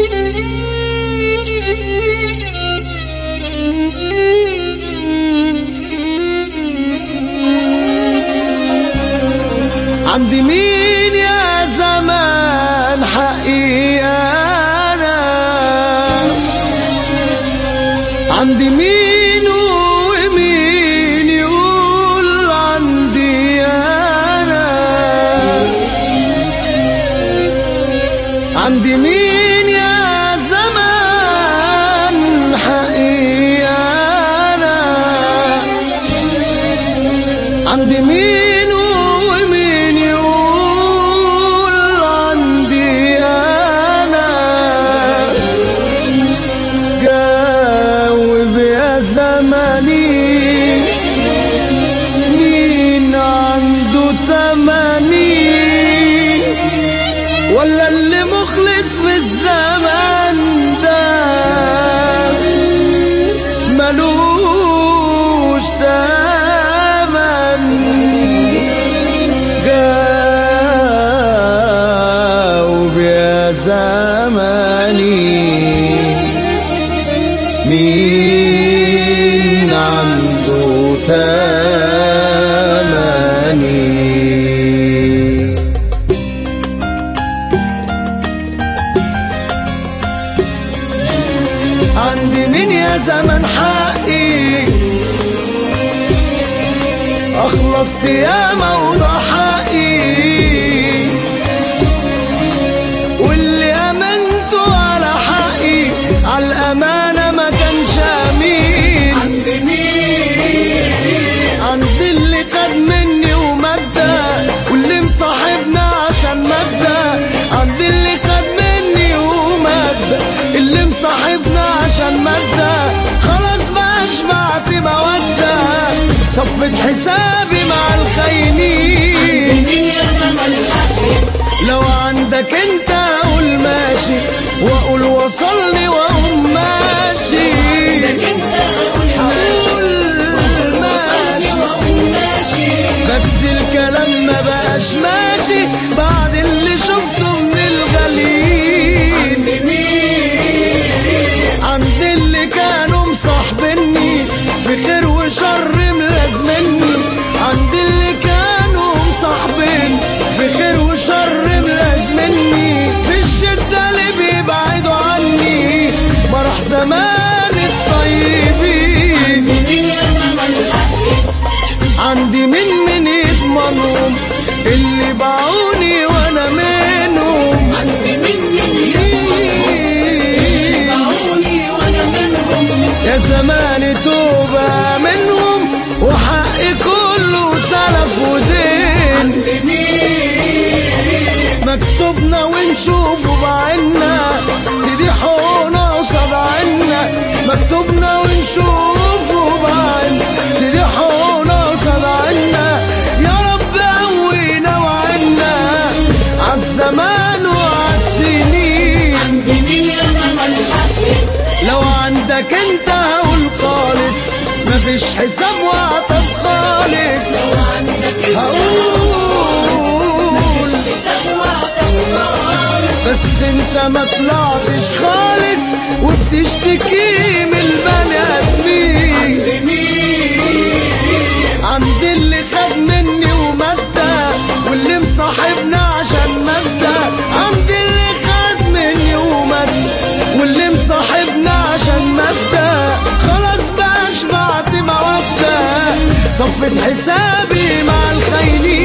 عند مين يا زمان حقي أنا؟ عند مين ومين يقول عندي أنا؟ عند مين يا زمان حقي أنا؟ عند مين ولا اللي مخلص في الزمن ده ملوش تمن؟ جاوب يا زماني، مين عنده تمني؟ عند مين يا زمن حقي؟ أخلصت يا موضع حقي، واللي أمنته على حقي على الأمانة ما كانش أمين. عند مين؟ عند اللي خد مني ومدى، واللي مصاحبنا عشان مدى. عند اللي خد مني ومدى، اللي مصاحبنا عشان مادة. خلاص بقى شبعت مودة، صفت حسابي مع الخاينين. عند مين يا زمن حقي؟ لو عندك انت اقول ماشي، واقول وصلني واقوم ماشي. عندك انت اقول ماشي، بس الكلام ما بقاش ماشي بعد اللي شفته من الغاليين. عند مين؟ عند اللي كانوا مصاحبني في خير وشر ملازمني. عند اللي كانوا مصاحبين في خير وشر ملازمني. في الشدة اللي بيبعدوا عني مرح زمان الطيبين. عند مين يا زمن حقي؟ عندي من يضمنهم اللي باعوني وانا منهم. عند مين يضمنهم وانا منهم؟ يا زماني توبة منهم وحقي كله سلف ودين. عند مين؟ مكتوبنا ونشوفه بعنا تديحونا قصاد عنا. مكتوبنا ونشوفه بعنا تديحونا قصاد عنا. يا رب قوينا وعنا عالزمان وعالسنين. عند مين يا زمن حقي؟ لو عندك انت هقول خالص، مفيش حساب وعطب خالص. لو عندك انت هقول مفيش حساب وعطب خالص. بس انت ما طلعتش خالص وبتشتكي من البني ادمين. عند مين؟ عند اللي خد مني ومدى، واللي مصاحبنا عشان مدى. عند اللي خد مني ومدى، واللي مصاحبنا عشان مدى. خلاص بقى شبعت مودة، صفت حسابي مع الخاينين.